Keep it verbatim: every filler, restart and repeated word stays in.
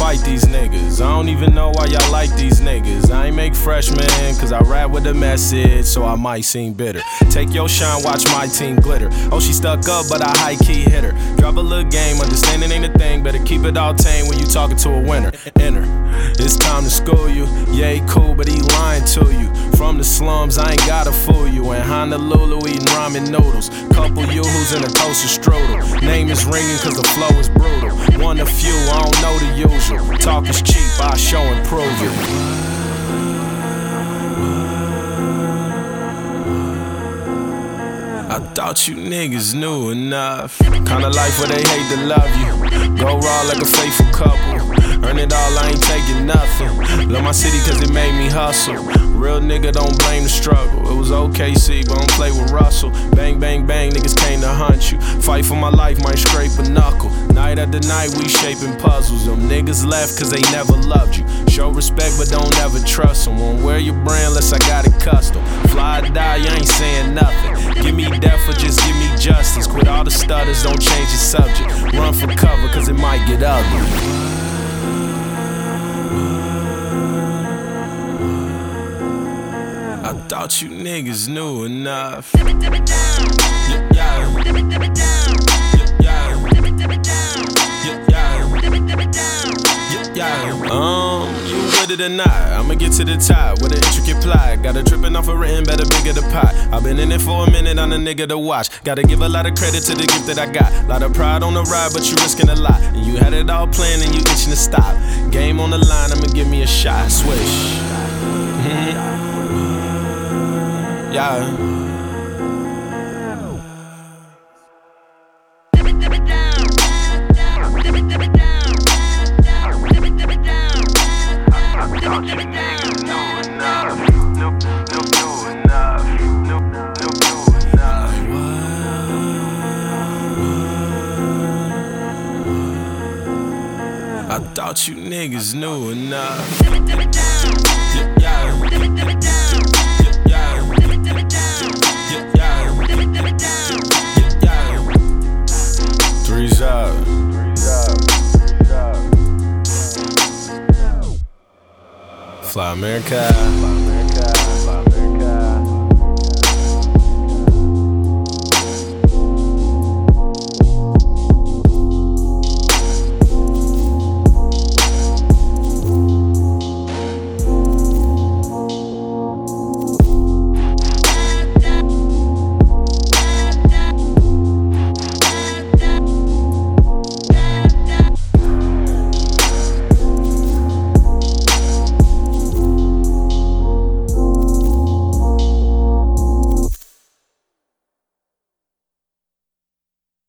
fight these niggas. I don't even know why y'all like these niggas. I ain't make freshmen, cause I rap with a message, so I might seem bitter. Take your shine, watch my team glitter. Oh, she stuck up, but I high-key hit her. Drop a little game, understanding ain't a thing. Better keep it all tame when you talking to a winner. Enter. It's time to school you. Yeah, he cool, but he lying to you. From the slums, I ain't gotta fool you. In Honolulu, eating ramen noodles. Couple yoo-hoos in a coaster strudel. Name is ringing cause the flow is brutal. One of few, I don't know the usual. Talk is cheap, I show and prove you. I thought you niggas knew enough. Kinda life where they hate to love you. Go raw like a faithful couple. Earn it all, I ain't taking nothing. Love my city cause it made me hustle. Real nigga don't blame the struggle. It was O K C, but don't play with Russell. Bang, bang, bang, niggas came to hunt you. Fight for my life, might scrape a knuckle. Night after night, we shaping puzzles. Them niggas left cause they never loved you. Show respect, but don't ever trust them. Won't wear your brand unless I got it custom. Fly or die, you ain't saying nothing. Give me death or just give me justice. Quit all the stutters, don't change the subject. Run for cover cause it might get ugly. I thought you niggas knew enough. Yeah, yeah. Yeah, yeah. Yeah, um, you with it or not? I'ma get to the top with an intricate plot. Got a dripping off a written, better bigger the pot. I've been in it for a minute, I'm the nigga to watch. Gotta give a lot of credit to the gift that I got. Lot of pride on the ride, but you risking a lot. And you had it all planned and you itching to stop. Game on the line, I'ma give me a shot. Swish. Mm-hmm. Yeah. I thought you niggas knew enough. Yeah, yeah. Three's up. Fly America.